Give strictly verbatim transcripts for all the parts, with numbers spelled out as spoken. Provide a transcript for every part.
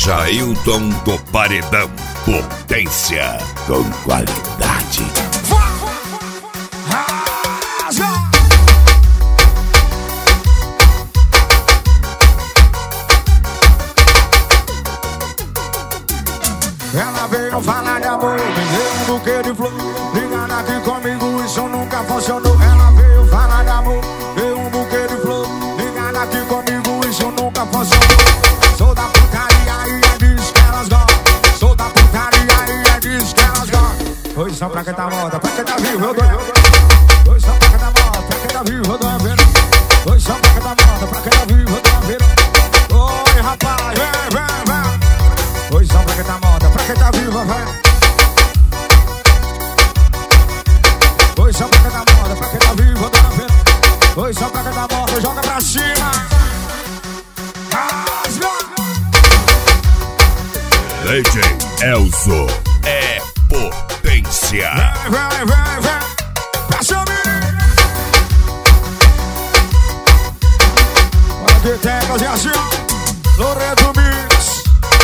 Jailton do Paredão, potência com qualidade. Ela veio falar de amor, me deu um buquê de flor. Ligando aqui comigo, isso nunca funcionou. Ela veio falar de amor, deu um buquê de flor. Ligando aqui comigo, isso nunca funcionou. Sou da putaria e é disso que elas gostam. Sou da putaria e é disso que elas gostam. Oi, só pra quem tá morta, pra quem tá vivo, eu dou. Oi, só pra quem tá morta, pra quem tá vivo, eu dou a ver. Oi, só pra quem tá morta, pra quem tá vivo, eu dou a ver. Oi, rapaz, vem, vem, vem. Oi, só pra quem tá morta, pra quem tá viva, vem. Oi, só pra quem tá morta, pra quem tá viva, eu dou a ver. Oi, só pra quem tá morta, joga pra cima. D J Elzo é potência. Vem, vem, vem, vem. Pra cima. Olha que teclas e assim, Loreto Mix.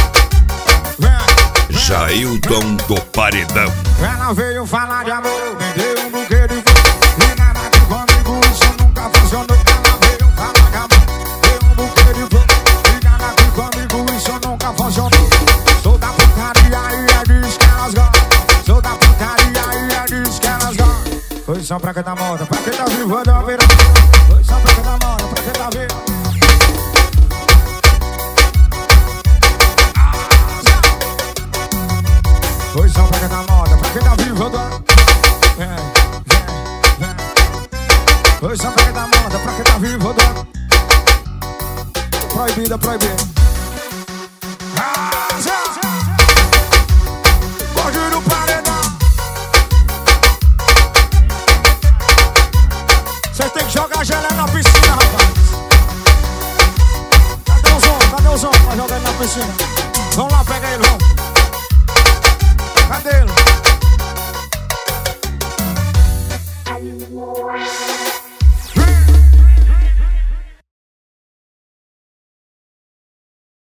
Vem. Jailton do Paredão. Ela veio falar de amor, me deu um buquê de flor. E nada aqui comigo, isso nunca funcionou. Ela veio falar de amor, deu um buquê de flor. E nada aqui comigo, isso nunca funcionou. Sou da putaria e é disso que elas gostam. Sou da putaria e é disso que elas gostam. Foi só pra quem tá morta, pra quem tá vivo, eu dou uma virada. Foi só pra quem tá morta, pra quem tá vivo. Foi só pra quem tá morta, pra quem tá vivo, eu dou. Vem, vem, vem. Foi só pra quem tá morta, pra quem tá vivo, eu dou. Proibida, proibida. Gordinho no paredão. Cês tem que jogar gelé na piscina, rapaz. Cadê o som? Cadê o som pra jogar ele na piscina?